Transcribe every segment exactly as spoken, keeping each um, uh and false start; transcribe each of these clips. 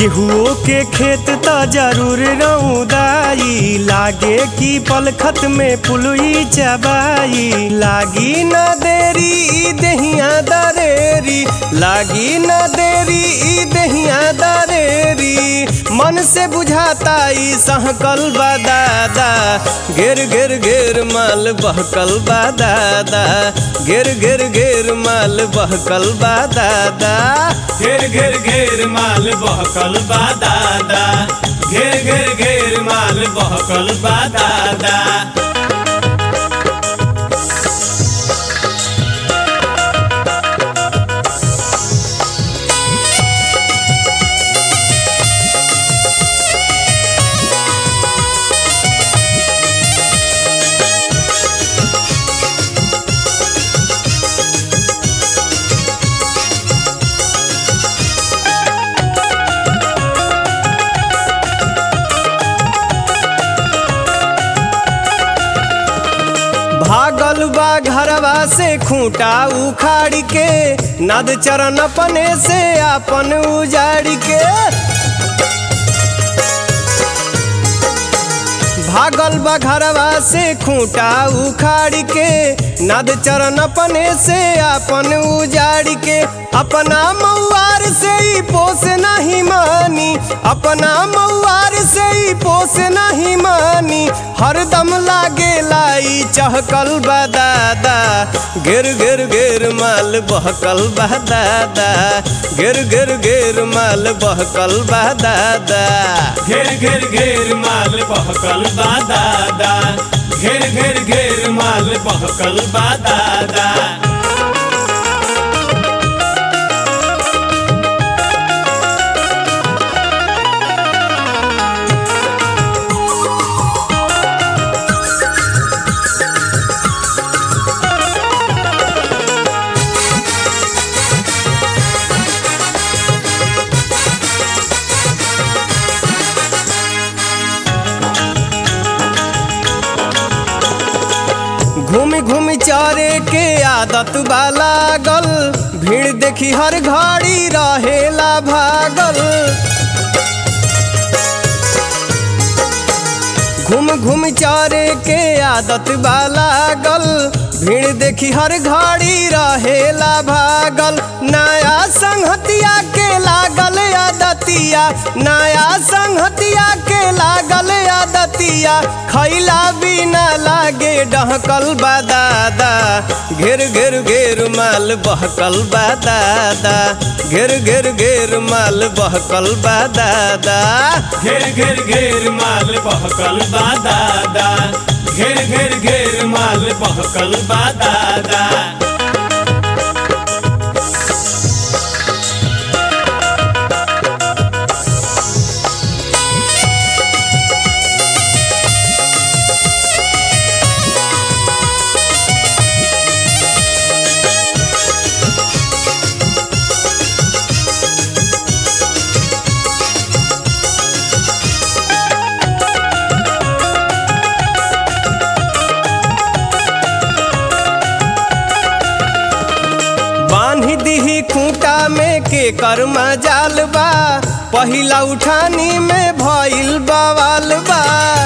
गेहुओ के खेत त जरूर रउदाई, लागे कि पलखत में पुलुई चबाई। लागी न देरी ई देहिया दरेरी, लागी न देरी ई देहिया दरेरी। मन से बुझाता ई सहकल बा दादा, घेर घेर घेर माल बहकल बा दादा, घेर घेर घेर माल बहकल बा दादा, घेर घेर घेर माल बहकल बा दादा, घेर घेर घेर माल बहकल बा दादा। भागल बा घरवा से खूंटा उखाड़ के, नद चरण अपने से आपन उजाड़ के। भागल बा घरवा से खूंटा उखाड़ के, नद चरण अपने से आपन उजाड़ के। अपना मऊआर से ही पोस नहीं मानी, अपना मऊआर से ही पोस नहीं मानी। हरदम लागे लाई चहकल बा दादा, घेर घेर घेर माल बहकल बा दादा, घेर घेर घेर माल बहकल बा दादा, घेर घेर घेर माल बहकल बा दादा, घेर घेर घेर माल बहकल बा दादा। घूम घूम चारे के आदत बा लागल, भीड़ देखी हर घड़ी रहेला भागल। घूम घूम चारे के आदत बा लागल, भीड़ देखी हर घड़ी रहेला भागल। नया संगतिया के लागल आदतिया, नया संगतिया के लागल आदतिया। खैला बिना लागे डहकल बा दादा, घेर घेर घेर माल बहकल बा दादा, घेर घेर घेर माल बहकल बा दादा, घेर घेर घेर माल बहकल बा दादा, घेर घेर घेर माल बहकल बा दादा। दीही खूंटा में के कर्मा जाल बा, पहिला उठानी में भइल बवाल बा।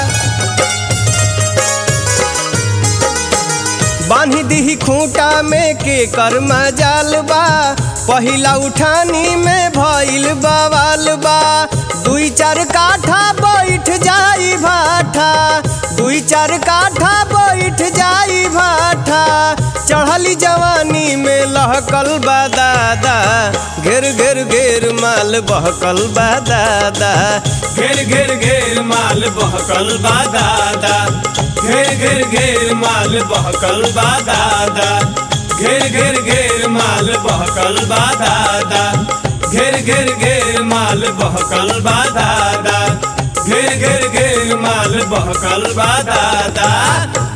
बांधी दीही खूंटा में के कर्मा जाल बा, पहिला उठानी में भइल बवाल बा। दुई चार काठा बैठ जाई भाठा, दुई चार काठा बैठ जाई भाठा। चढ़ली जवानी में लहकल बा दादा, घेर घेर घेर माल बहकल बा दादा, घेर घेर घेर माल बहकल बा दादा, घेर घेर घेर माल बहकल बा दादा, घेर घेर घेर माल बहकल बा दादा, घेर घेर घेर माल बहकल बा दादा, घेर घेर घेर माल बहकल बा दादा।